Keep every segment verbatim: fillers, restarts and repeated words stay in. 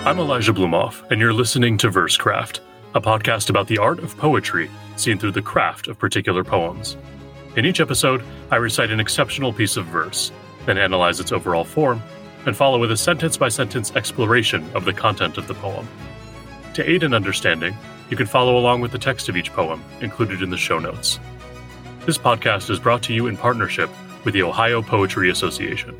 I'm Elijah Blumoff, and you're listening to Versecraft, a podcast about the art of poetry seen through the craft of particular poems. In each episode, I recite an exceptional piece of verse, then analyze its overall form, and follow with a sentence-by-sentence exploration of the content of the poem. To aid in understanding, you can follow along with the text of each poem included in the show notes. This podcast is brought to you in partnership with the Ohio Poetry Association.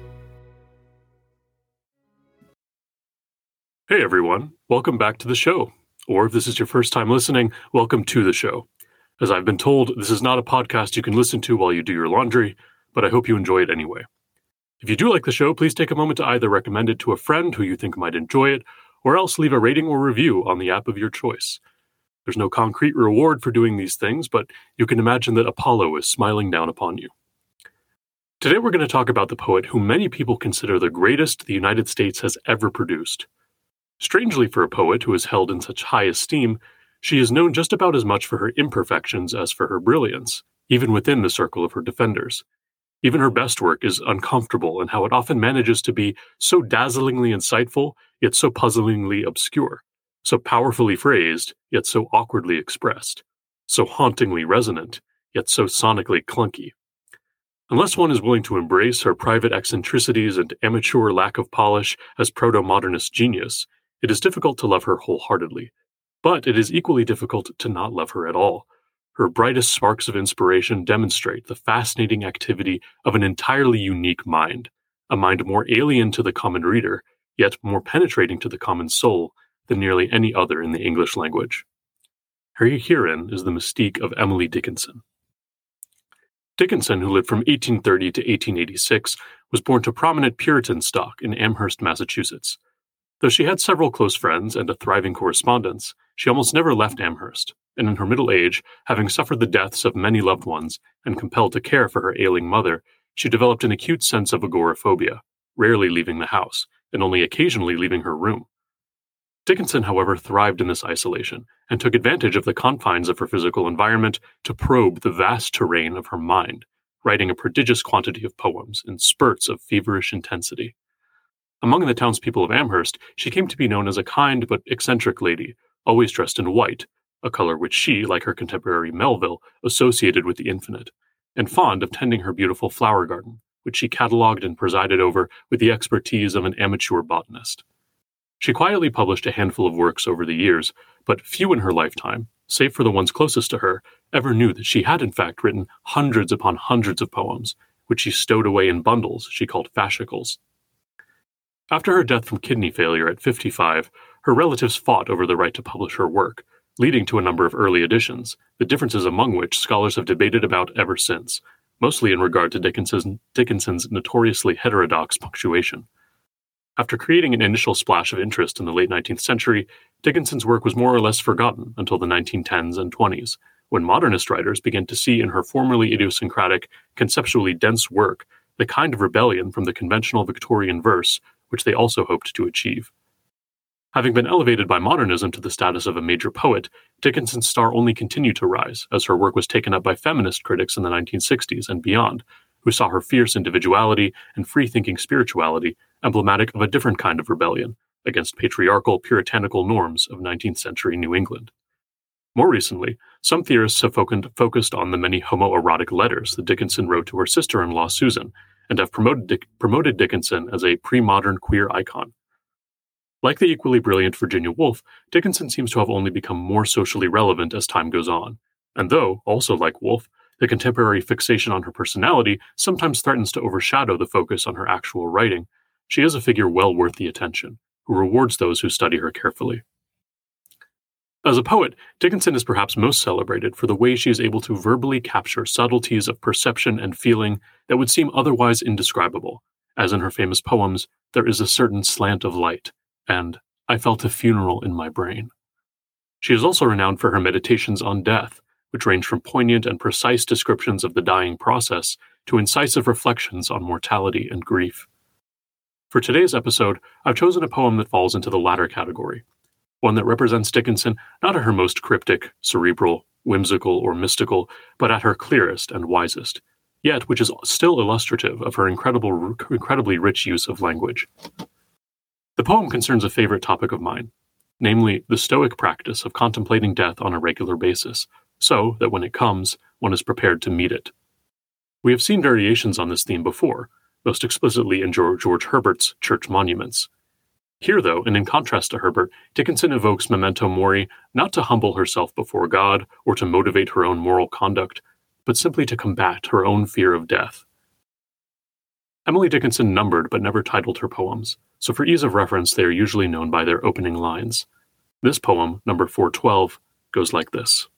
Hey everyone, welcome back to the show. Or if this is your first time listening, welcome to the show. As I've been told, this is not a podcast you can listen to while you do your laundry, but I hope you enjoy it anyway. If you do like the show, please take a moment to either recommend it to a friend who you think might enjoy it, or else leave a rating or review on the app of your choice. There's no concrete reward for doing these things, but you can imagine that Apollo is smiling down upon you. Today we're going to talk about the poet who many people consider the greatest the United States has ever produced. Strangely for a poet who is held in such high esteem, she is known just about as much for her imperfections as for her brilliance, even within the circle of her defenders. Even her best work is uncomfortable in how it often manages to be so dazzlingly insightful, yet so puzzlingly obscure, so powerfully phrased, yet so awkwardly expressed, so hauntingly resonant, yet so sonically clunky. Unless one is willing to embrace her private eccentricities and amateur lack of polish as proto-modernist genius, it is difficult to love her wholeheartedly. But it is equally difficult to not love her at all. Her brightest sparks of inspiration demonstrate the fascinating activity of an entirely unique mind, a mind more alien to the common reader, yet more penetrating to the common soul than nearly any other in the English language. Herein is the mystique of Emily Dickinson. Dickinson, who lived from eighteen thirty to eighteen eighty-six, was born to prominent Puritan stock in Amherst, Massachusetts. Though she had several close friends and a thriving correspondence, she almost never left Amherst, and in her middle age, having suffered the deaths of many loved ones and compelled to care for her ailing mother, she developed an acute sense of agoraphobia, rarely leaving the house, and only occasionally leaving her room. Dickinson, however, thrived in this isolation and took advantage of the confines of her physical environment to probe the vast terrain of her mind, writing a prodigious quantity of poems in spurts of feverish intensity. Among the townspeople of Amherst, she came to be known as a kind but eccentric lady, always dressed in white, a color which she, like her contemporary Melville, associated with the infinite, and fond of tending her beautiful flower garden, which she catalogued and presided over with the expertise of an amateur botanist. She quietly published a handful of works over the years, but few in her lifetime, save for the ones closest to her, ever knew that she had in fact written hundreds upon hundreds of poems, which she stowed away in bundles she called fascicles. After her death from kidney failure at fifty-five, her relatives fought over the right to publish her work, leading to a number of early editions, the differences among which scholars have debated about ever since, mostly in regard to Dickinson's, Dickinson's notoriously heterodox punctuation. After creating an initial splash of interest in the late nineteenth century, Dickinson's work was more or less forgotten until the nineteen tens and twenties, when modernist writers began to see in her formerly idiosyncratic, conceptually dense work the kind of rebellion from the conventional Victorian verse which they also hoped to achieve. Having been elevated by modernism to the status of a major poet, Dickinson's star only continued to rise as her work was taken up by feminist critics in the nineteen sixties and beyond, who saw her fierce individuality and free-thinking spirituality emblematic of a different kind of rebellion against patriarchal, puritanical norms of nineteenth century New England. More recently, some theorists have focused on the many homoerotic letters that Dickinson wrote to her sister-in-law Susan, and have promoted, Dick, promoted Dickinson as a pre-modern queer icon. Like the equally brilliant Virginia Woolf, Dickinson seems to have only become more socially relevant as time goes on, and though, also like Woolf, the contemporary fixation on her personality sometimes threatens to overshadow the focus on her actual writing, she is a figure well worth the attention, who rewards those who study her carefully. As a poet, Dickinson is perhaps most celebrated for the way she is able to verbally capture subtleties of perception and feeling that would seem otherwise indescribable, as in her famous poems, There is a Certain Slant of Light, and I Felt a Funeral in My Brain. She is also renowned for her meditations on death, which range from poignant and precise descriptions of the dying process to incisive reflections on mortality and grief. For today's episode, I've chosen a poem that falls into the latter category, one that represents Dickinson not at her most cryptic, cerebral, whimsical, or mystical, but at her clearest and wisest, yet which is still illustrative of her incredible, incredibly rich use of language. The poem concerns a favorite topic of mine, namely the Stoic practice of contemplating death on a regular basis, so that when it comes, one is prepared to meet it. We have seen variations on this theme before, most explicitly in George Herbert's Church Monuments. Here, though, and in contrast to Herbert, Dickinson evokes memento mori not to humble herself before God or to motivate her own moral conduct, but simply to combat her own fear of death. Emily Dickinson numbered but never titled her poems, so for ease of reference they are usually known by their opening lines. This poem, number four twelve, goes like this.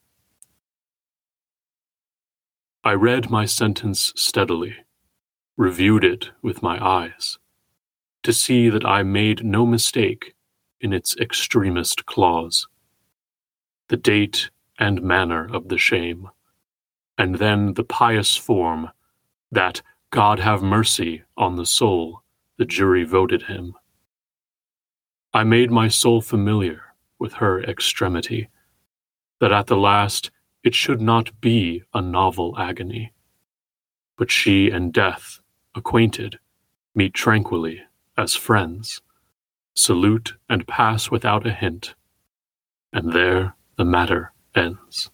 I read my sentence steadily, reviewed it with my eyes, to see that I made no mistake in its extremest clause, the date and manner of the shame, and then the pious form that God have mercy on the soul the jury voted him. I made my soul familiar with her extremity, that at the last it should not be a novel agony, but she and death, acquainted, meet tranquilly as friends, salute and pass without a hint, and there the matter ends.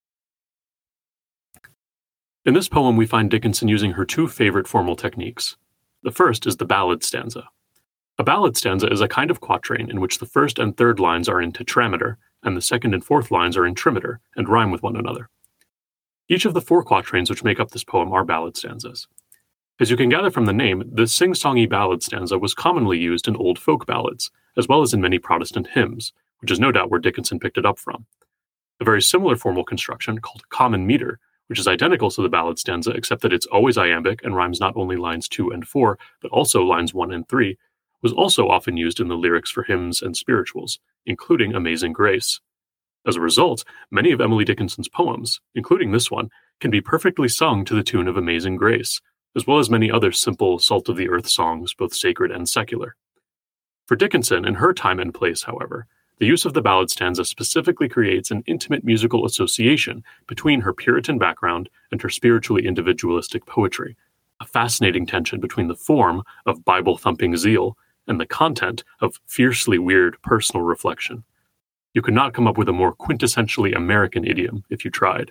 In this poem, we find Dickinson using her two favorite formal techniques. The first is the ballad stanza. A ballad stanza is a kind of quatrain in which the first and third lines are in tetrameter, and the second and fourth lines are in trimeter, and rhyme with one another. Each of the four quatrains which make up this poem are ballad stanzas. As you can gather from the name, the sing-songy ballad stanza was commonly used in old folk ballads, as well as in many Protestant hymns, which is no doubt where Dickinson picked it up from. A very similar formal construction, called common meter, which is identical to the ballad stanza except that it's always iambic and rhymes not only lines two and four, but also lines one and three, was also often used in the lyrics for hymns and spirituals, including Amazing Grace. As a result, many of Emily Dickinson's poems, including this one, can be perfectly sung to the tune of Amazing Grace, as well as many other simple salt-of-the-earth songs, both sacred and secular. For Dickinson, in her time and place, however, the use of the ballad stanza specifically creates an intimate musical association between her Puritan background and her spiritually individualistic poetry, a fascinating tension between the form of Bible-thumping zeal and the content of fiercely weird personal reflection. You could not come up with a more quintessentially American idiom if you tried.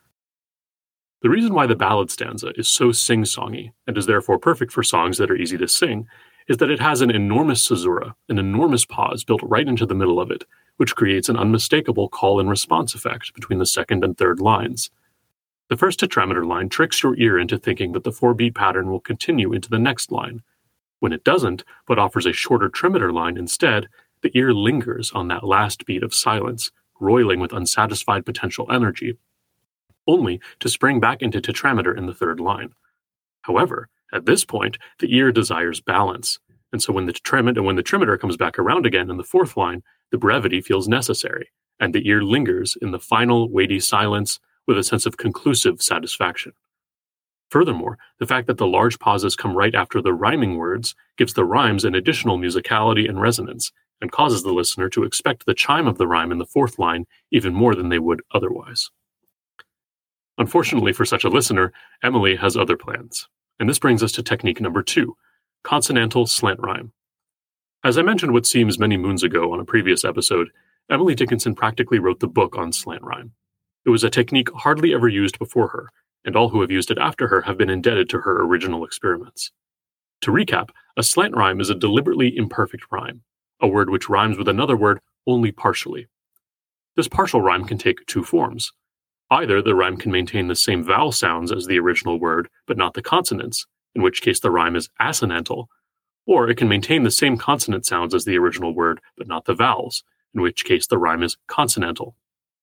The reason why the ballad stanza is so sing-songy, and is therefore perfect for songs that are easy to sing, is that it has an enormous caesura, an enormous pause built right into the middle of it, which creates an unmistakable call and response effect between the second and third lines. The first tetrameter line tricks your ear into thinking that the four-beat pattern will continue into the next line. When it doesn't, but offers a shorter trimeter line instead, the ear lingers on that last beat of silence, roiling with unsatisfied potential energy, only to spring back into tetrameter in the third line. However, at this point, the ear desires balance, and so when the tetrameter, when the trimeter comes back around again in the fourth line, the brevity feels necessary, and the ear lingers in the final weighty silence with a sense of conclusive satisfaction. Furthermore, the fact that the large pauses come right after the rhyming words gives the rhymes an additional musicality and resonance, and causes the listener to expect the chime of the rhyme in the fourth line even more than they would otherwise. Unfortunately for such a listener, Emily has other plans, and this brings us to technique number two, consonantal slant rhyme. As I mentioned what seems many moons ago on a previous episode, Emily Dickinson practically wrote the book on slant rhyme. It was a technique hardly ever used before her, and all who have used it after her have been indebted to her original experiments. To recap, a slant rhyme is a deliberately imperfect rhyme, a word which rhymes with another word only partially. This partial rhyme can take two forms. Either the rhyme can maintain the same vowel sounds as the original word, but not the consonants, in which case the rhyme is assonantal, or it can maintain the same consonant sounds as the original word, but not the vowels, in which case the rhyme is consonantal.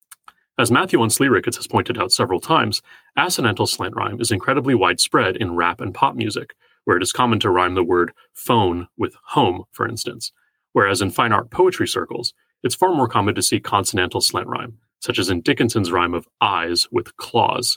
As Matthew Onsley Ricketts has pointed out several times, assonantal slant rhyme is incredibly widespread in rap and pop music, where it is common to rhyme the word phone with home, for instance, whereas in fine art poetry circles, it's far more common to see consonantal slant rhyme, such as in Dickinson's rhyme of eyes with claws.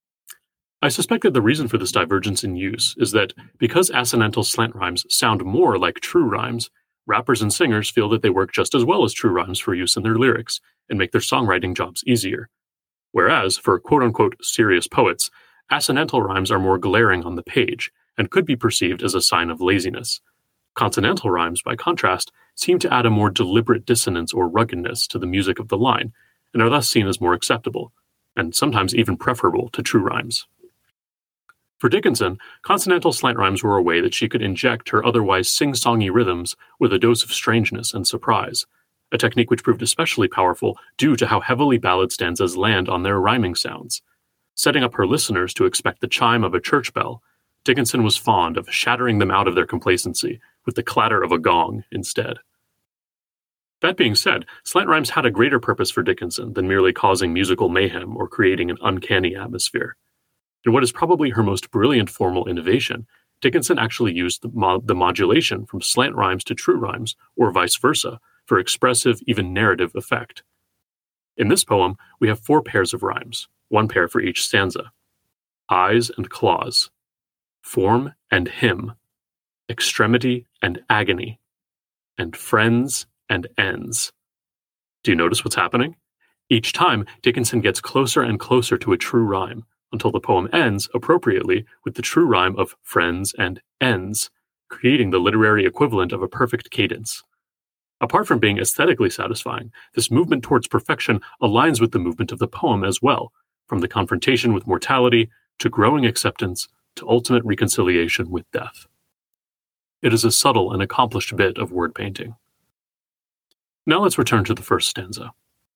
I suspect that the reason for this divergence in use is that because assonantal slant rhymes sound more like true rhymes, rappers and singers feel that they work just as well as true rhymes for use in their lyrics and make their songwriting jobs easier. Whereas, for quote-unquote serious poets, assonantal rhymes are more glaring on the page and could be perceived as a sign of laziness. Consonantal rhymes, by contrast, seem to add a more deliberate dissonance or ruggedness to the music of the line, and are thus seen as more acceptable, and sometimes even preferable to true rhymes. For Dickinson, consonantal slant rhymes were a way that she could inject her otherwise sing-songy rhythms with a dose of strangeness and surprise, a technique which proved especially powerful due to how heavily ballad stanzas land on their rhyming sounds. Setting up her listeners to expect the chime of a church bell, Dickinson was fond of shattering them out of their complacency with the clatter of a gong instead. That being said, slant rhymes had a greater purpose for Dickinson than merely causing musical mayhem or creating an uncanny atmosphere. In what is probably her most brilliant formal innovation, Dickinson actually used the, mo- the modulation from slant rhymes to true rhymes, or vice versa, for expressive, even narrative effect. In this poem, we have four pairs of rhymes, one pair for each stanza: eyes and claws, form and hymn, extremity and agony, and friends and ends. Do you notice what's happening? Each time, Dickinson gets closer and closer to a true rhyme, until the poem ends, appropriately, with the true rhyme of friends and ends, creating the literary equivalent of a perfect cadence. Apart from being aesthetically satisfying, this movement towards perfection aligns with the movement of the poem as well, from the confrontation with mortality, to growing acceptance, to ultimate reconciliation with death. It is a subtle and accomplished bit of word painting. Now let's return to the first stanza.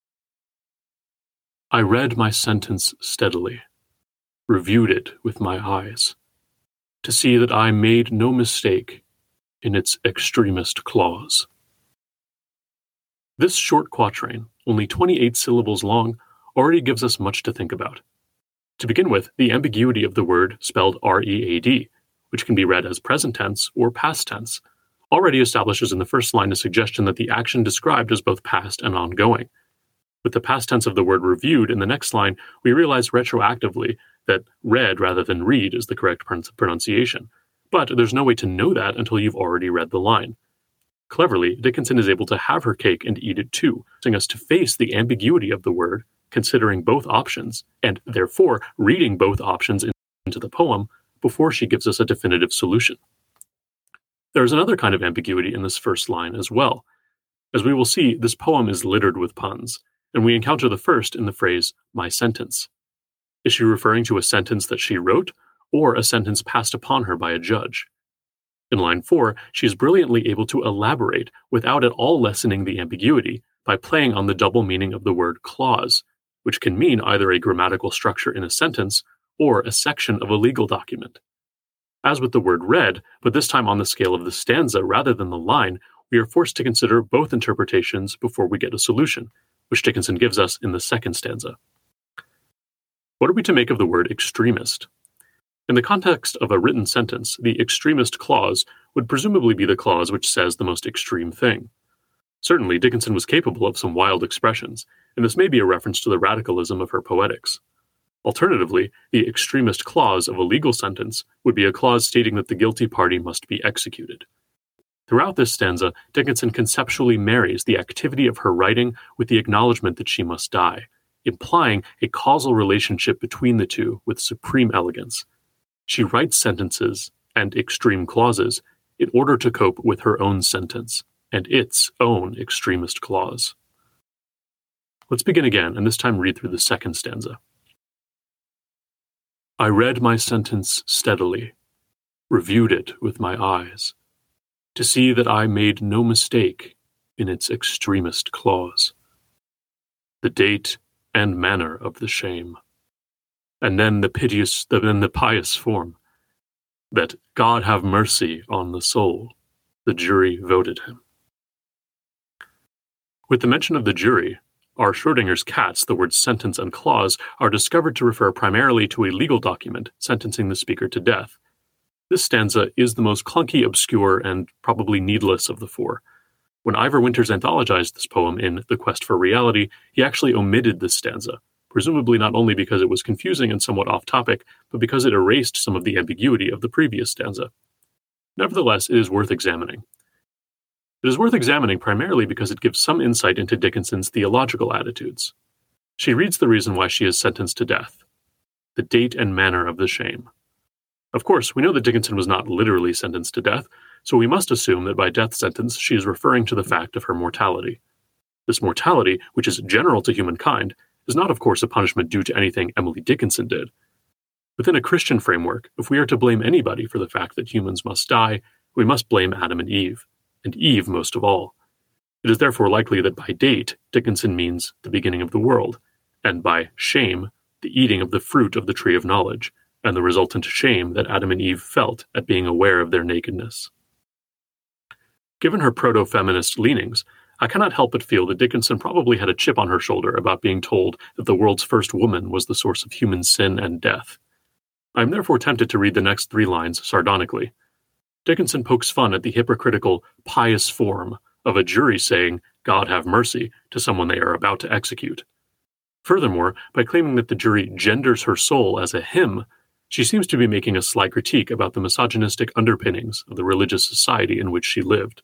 I read my sentence steadily, reviewed it with my eyes, to see that I made no mistake in its extremest clause. This short quatrain, only twenty-eight syllables long, already gives us much to think about. To begin with, the ambiguity of the word spelled R E A D, which can be read as present tense or past tense, already establishes in the first line a suggestion that the action described is both past and ongoing. With the past tense of the word reviewed in the next line, we realize retroactively that read rather than read is the correct pronunciation. But there's no way to know that until you've already read the line. Cleverly, Dickinson is able to have her cake and eat it too, forcing us to face the ambiguity of the word, considering both options, and therefore reading both options into the poem before she gives us a definitive solution. There is another kind of ambiguity in this first line as well. As we will see, this poem is littered with puns, and we encounter the first in the phrase, my sentence. Is she referring to a sentence that she wrote, or a sentence passed upon her by a judge? In line four, she is brilliantly able to elaborate without at all lessening the ambiguity by playing on the double meaning of the word clause, which can mean either a grammatical structure in a sentence or a section of a legal document. As with the word read, but this time on the scale of the stanza rather than the line, we are forced to consider both interpretations before we get a solution, which Dickinson gives us in the second stanza. What are we to make of the word extremist? In the context of a written sentence, the extremist clause would presumably be the clause which says the most extreme thing. Certainly, Dickinson was capable of some wild expressions, and this may be a reference to the radicalism of her poetics. Alternatively, the extremist clause of a legal sentence would be a clause stating that the guilty party must be executed. Throughout this stanza, Dickinson conceptually marries the activity of her writing with the acknowledgement that she must die, implying a causal relationship between the two with supreme elegance. She writes sentences and extreme clauses in order to cope with her own sentence and its own extremist clause. Let's begin again, and this time read through the second stanza. I read my sentence steadily, reviewed it with my eyes, to see that I made no mistake in its extremest clause. The date and manner of the shame, and then the piteous, then the pious form, that God have mercy on the soul, the jury voted him. With the mention of the jury, R. Schrodinger's cats, the words sentence and clause, are discovered to refer primarily to a legal document sentencing the speaker to death. This stanza is the most clunky, obscure, and probably needless of the four. When Ivor Winters anthologized this poem in The Quest for Reality, he actually omitted this stanza, presumably not only because it was confusing and somewhat off-topic, but because it erased some of the ambiguity of the previous stanza. Nevertheless, it is worth examining. It is worth examining primarily because it gives some insight into Dickinson's theological attitudes. She reads the reason why she is sentenced to death: the date and manner of the shame. Of course, we know that Dickinson was not literally sentenced to death, so we must assume that by death sentence she is referring to the fact of her mortality. This mortality, which is general to humankind, is not of course a punishment due to anything Emily Dickinson did. Within a Christian framework, if we are to blame anybody for the fact that humans must die, we must blame Adam and Eve, and Eve most of all. It is therefore likely that by date, Dickinson means the beginning of the world, and by shame, the eating of the fruit of the tree of knowledge, and the resultant shame that Adam and Eve felt at being aware of their nakedness. Given her proto-feminist leanings, I cannot help but feel that Dickinson probably had a chip on her shoulder about being told that the world's first woman was the source of human sin and death. I am therefore tempted to read the next three lines sardonically. Dickinson pokes fun at the hypocritical, pious form of a jury saying, "God have mercy," to someone they are about to execute. Furthermore, by claiming that the jury genders her soul as a him, she seems to be making a sly critique about the misogynistic underpinnings of the religious society in which she lived.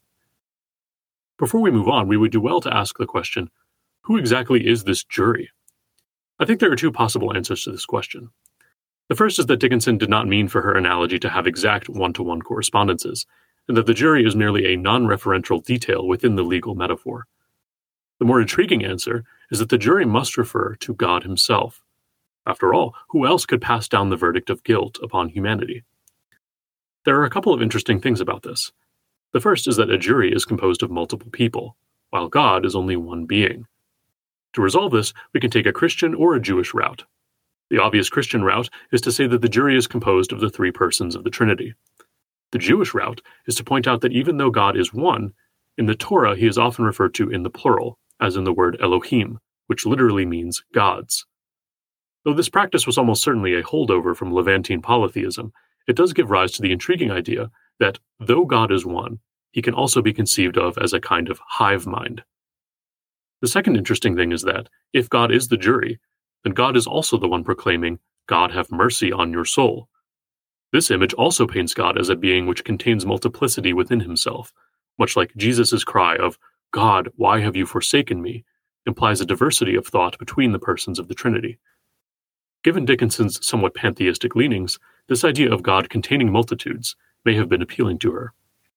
Before we move on, we would do well to ask the question, who exactly is this jury? I think there are two possible answers to this question. The first is that Dickinson did not mean for her analogy to have exact one-to-one correspondences, and that the jury is merely a non-referential detail within the legal metaphor. The more intriguing answer is that the jury must refer to God himself. After all, who else could pass down the verdict of guilt upon humanity? There are a couple of interesting things about this. The first is that a jury is composed of multiple people, while God is only one being. To resolve this, we can take a Christian or a Jewish route. The obvious Christian route is to say that the jury is composed of the three persons of the Trinity. The Jewish route is to point out that even though God is one, in the Torah he is often referred to in the plural, as in the word Elohim, which literally means gods. Though this practice was almost certainly a holdover from Levantine polytheism, it does give rise to the intriguing idea that, though God is one, he can also be conceived of as a kind of hive mind. The second interesting thing is that, if God is the jury, then God is also the one proclaiming, "God have mercy on your soul." This image also paints God as a being which contains multiplicity within himself, much like Jesus' cry of, "God, why have you forsaken me?" implies a diversity of thought between the persons of the Trinity. Given Dickinson's somewhat pantheistic leanings, this idea of God containing multitudes may have been appealing to her.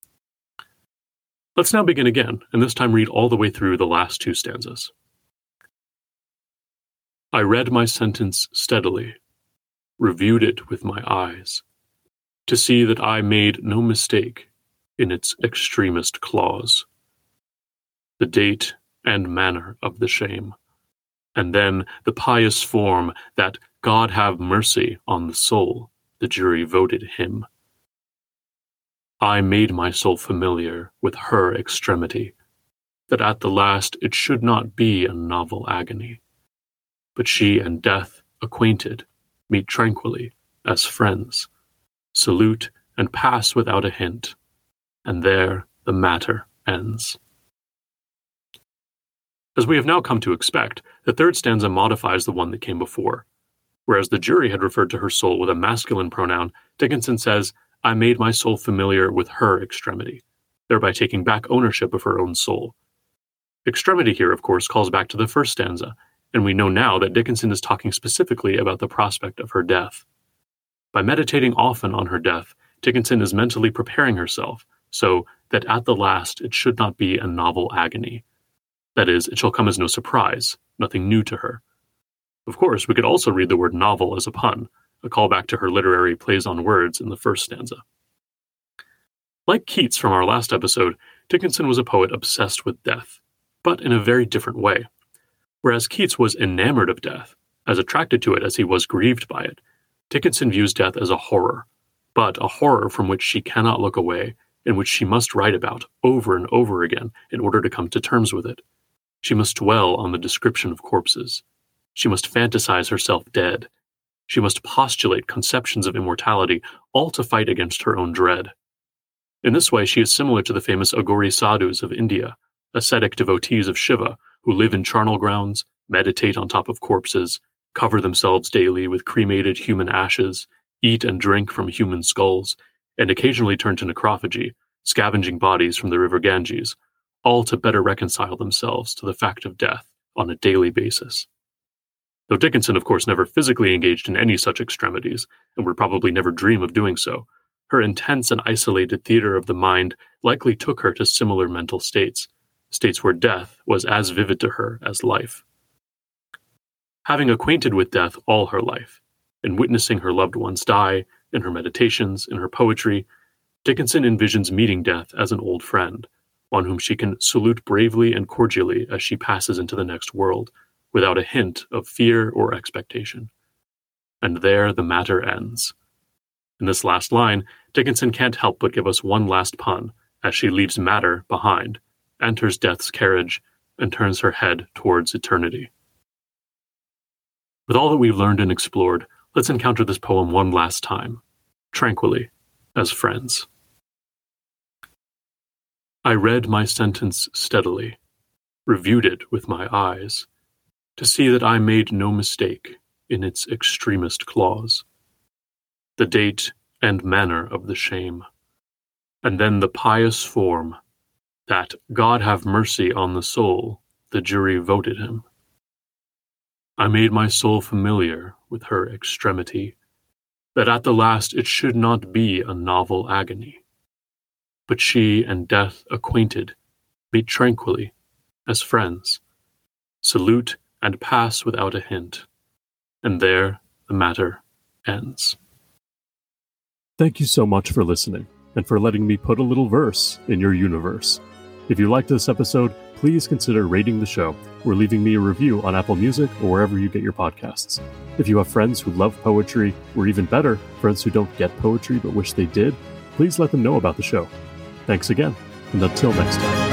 Let's now begin again, and this time read all the way through the last two stanzas. I read my sentence steadily, reviewed it with my eyes, to see that I made no mistake in its extremest clause, the date and manner of the shame, and then the pious form that God have mercy on the soul, the jury voted him. I made my soul familiar with her extremity, that at the last it should not be a novel agony, but she and death acquainted, meet tranquilly as friends, salute and pass without a hint, and there the matter ends. As we have now come to expect, the third stanza modifies the one that came before. Whereas the jury had referred to her soul with a masculine pronoun, Dickinson says, I made my soul familiar with her extremity, thereby taking back ownership of her own soul. Extremity here, of course, calls back to the first stanza, and we know now that Dickinson is talking specifically about the prospect of her death. By meditating often on her death, Dickinson is mentally preparing herself, so that at the last it should not be a novel agony. That is, it shall come as no surprise, nothing new to her. Of course, we could also read the word novel as a pun, a callback to her literary plays on words in the first stanza. Like Keats from our last episode, Dickinson was a poet obsessed with death, but in a very different way. Whereas Keats was enamored of death, as attracted to it as he was grieved by it, Dickinson views death as a horror, but a horror from which she cannot look away, and which she must write about over and over again in order to come to terms with it. She must dwell on the description of corpses. She must fantasize herself dead. She must postulate conceptions of immortality, all to fight against her own dread. In this way, she is similar to the famous Aghori sadhus of India, ascetic devotees of Shiva, who live in charnel grounds, meditate on top of corpses, cover themselves daily with cremated human ashes, eat and drink from human skulls, and occasionally turn to necrophagy, scavenging bodies from the river Ganges, all to better reconcile themselves to the fact of death on a daily basis. Though Dickinson, of course, never physically engaged in any such extremities, and would probably never dream of doing so, Her intense and isolated theater of the mind likely took her to similar mental states, states where death was as vivid to her as life. Having acquainted with death all her life, and witnessing her loved ones die, in her meditations, in her poetry, Dickinson envisions meeting death as an old friend, one whom she can salute bravely and cordially as she passes into the next world, without a hint of fear or expectation. And there the matter ends. In this last line, Dickinson can't help but give us one last pun as she leaves matter behind, enters death's carriage, and turns her head towards eternity. With all that we've learned and explored, let's encounter this poem one last time, tranquilly, as friends. I read my sentence steadily, reviewed it with my eyes, to see that I made no mistake in its extremest clause, the date and manner of the shame, and then the pious form, that God have mercy on the soul, the jury voted him. I made my soul familiar with her extremity, that at the last it should not be a novel agony, but she and death acquainted, meet tranquilly, as friends, salute and pass without a hint, and there the matter ends. Thank you so much for listening, and for letting me put a little verse in your universe. If you liked this episode, please consider rating the show or leaving me a review on Apple Music or wherever you get your podcasts. If you have friends who love poetry, or even better, friends who don't get poetry but wish they did, please let them know about the show. Thanks again, and until next time.